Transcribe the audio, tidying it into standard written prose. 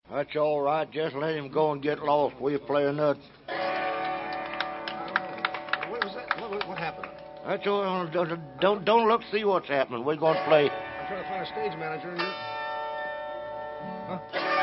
That's all right. Just let him go and get lost. We'll play another. What was that? What happened? That's all. Don't look. See what's happening. We're going to play. I'm trying to find a stage manager. Huh?